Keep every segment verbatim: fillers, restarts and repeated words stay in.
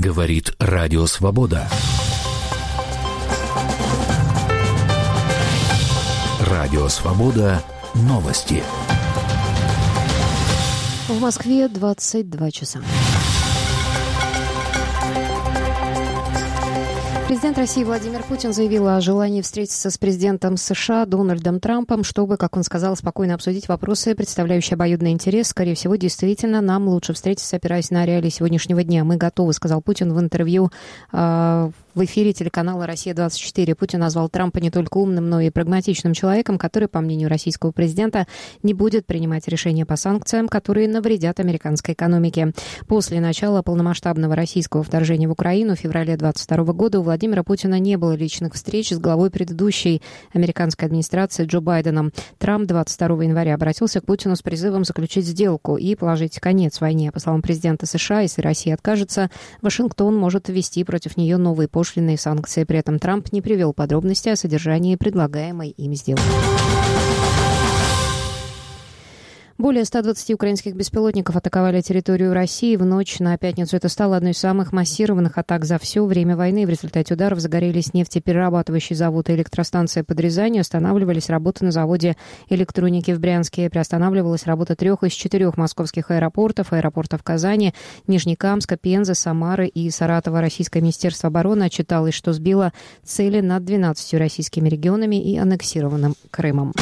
Говорит Радио Свобода. Радио Свобода. Новости. В Москве двадцать два часа. Президент России Владимир Путин заявил о желании встретиться с президентом США Дональдом Трампом, чтобы, как он сказал, спокойно обсудить вопросы, представляющие обоюдный интерес. Скорее всего, действительно, нам лучше встретиться, опираясь на реалии сегодняшнего дня. Мы готовы, сказал Путин в интервью э, в эфире телеканала «Россия-двадцать четыре». Путин назвал Трампа не только умным, но и прагматичным человеком, который, по мнению российского президента, не будет принимать решения по санкциям, которые навредят американской экономике. После начала полномасштабного российского вторжения в Украину в феврале двадцать второго года у Владимира Путина не было личных встреч с главой предыдущей американской администрации Джо Байденом. Трамп двадцать второго января обратился к Путину с призывом заключить сделку и положить конец войне. По словам президента США, если Россия откажется, Вашингтон может ввести против нее новые пошлины и санкции. При этом Трамп не привел подробности о содержании предлагаемой им сделки. Более ста двадцати украинских беспилотников атаковали территорию России в ночь на пятницу. Это стало одной из самых массированных атак за все время войны. В результате ударов загорелись нефтеперерабатывающий завод и электростанция под Рязанью. Останавливались работы на заводе электроники в Брянске. Приостанавливалась работа трех из четырех московских аэропортов, аэропортов Казани, Нижнекамска, Пензы, Самары и Саратова. Российское министерство обороны отчиталось, что сбило цели над двенадцатью российскими регионами и аннексированным Крымом.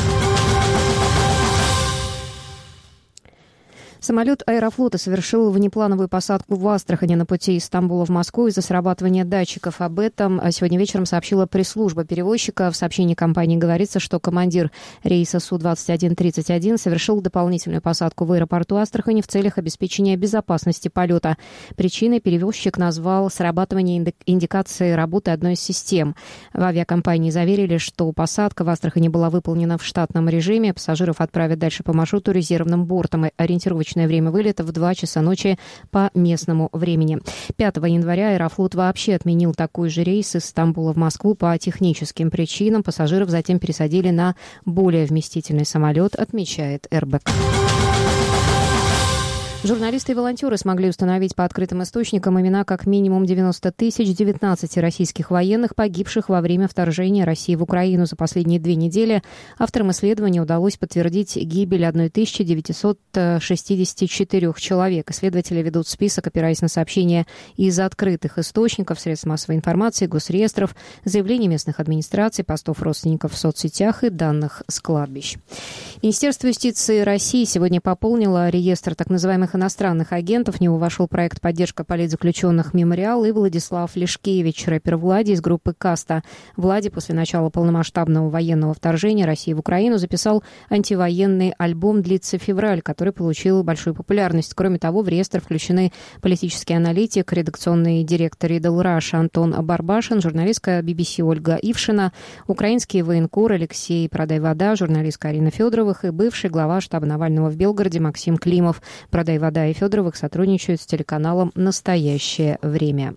Самолет Аэрофлота совершил внеплановую посадку в Астрахани на пути из Стамбула в Москву из-за срабатывания датчиков. Об этом сегодня вечером сообщила пресс-служба перевозчика. В сообщении компании говорится, что командир рейса Су двадцать один тридцать один совершил дополнительную посадку в аэропорту Астрахани в целях обеспечения безопасности полета. Причиной перевозчик назвал срабатывание индикации работы одной из систем. В авиакомпании заверили, что посадка в Астрахани была выполнена в штатном режиме. Пассажиров отправят дальше по маршруту резервным бортом. Ориентировочно время вылета в два часа ночи по местному времени. пятого января Аэрофлот вообще отменил такой же рейс из Стамбула в Москву по техническим причинам. Пассажиров затем пересадили на более вместительный самолет, отмечает эр бэ ка. Журналисты и волонтеры смогли установить по открытым источникам имена как минимум девяносто тысяч девятнадцати российских военных, погибших во время вторжения России в Украину. За последние две недели авторам исследования удалось подтвердить гибель тысячи девятисот шестидесяти четырёх человек. Исследователи ведут список, опираясь на сообщения из открытых источников, средств массовой информации, госреестров, заявлений местных администраций, постов родственников в соцсетях и данных с кладбищ. Министерство юстиции России сегодня пополнило реестр так называемых иностранных агентов. В него вошел проект «Поддержка политзаключенных Мемориал» и Владислав Лешкевич, рэпер Влади из группы «Каста». Влади после начала полномасштабного военного вторжения России в Украину записал антивоенный альбом «Длится февраль», который получил большую популярность. Кроме того, в реестр включены политический аналитик, редакционный директор Идл Раш Антон Барбашин, журналистка би би си Ольга Ившина, украинский военкор Алексей Продайвода, журналистка Арина Федоровых и бывший глава штаба Навального в Белгороде Максим Климов. Продайвода и Федоровых сотрудничают с телеканалом «Настоящее время».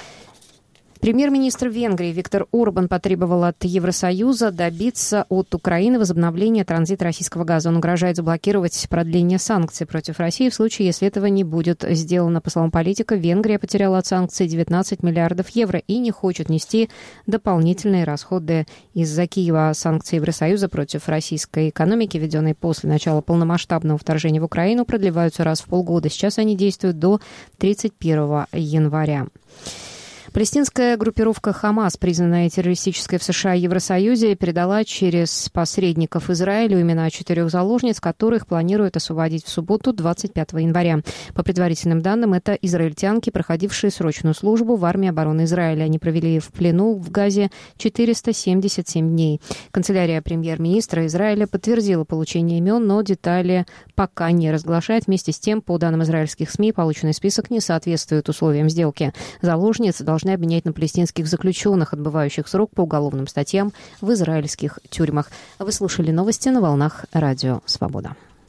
Премьер-министр Венгрии Виктор Орбан потребовал от Евросоюза добиться от Украины возобновления транзита российского газа. Он угрожает заблокировать продление санкций против России в случае, если этого не будет сделано. По словам политика, Венгрия потеряла от санкций девятнадцать миллиардов евро и не хочет нести дополнительные расходы из-за Киева. Санкции Евросоюза против российской экономики, введенные после начала полномасштабного вторжения в Украину, продлеваются раз в полгода. Сейчас они действуют до тридцать первого января. Палестинская группировка «Хамас», признанная террористической в США и Евросоюзе, передала через посредников Израилю имена четырех заложниц, которых планируют освободить в субботу, двадцать пятого января. По предварительным данным, это израильтянки, проходившие срочную службу в армии обороны Израиля. Они провели в плену в Газе четыреста семьдесят семь дней. Канцелярия премьер-министра Израиля подтвердила получение имен, но детали пока не разглашает. Вместе с тем, по данным израильских СМИ, полученный список не соответствует условиям сделки. Заложниц должны должны обменять на палестинских заключенных, отбывающих срок по уголовным статьям в израильских тюрьмах. Вы слушали новости на волнах Радио Свобода.